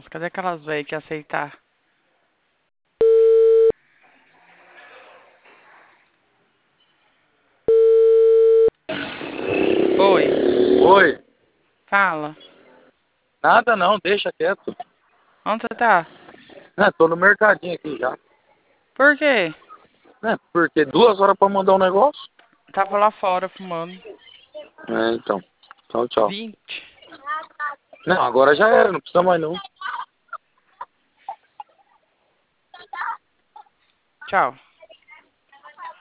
Nossa, cadê aquelas velhas que ia aceitar? Oi, Oi. fala. Nada não, deixa quieto. Onde você tá? Tô no mercadinho aqui já. Por quê? Porque 2 horas pra mandar um negócio? Tava lá fora fumando. Então. Tchau, tchau. 20. Não, agora já era, não precisa mais não. Tchau.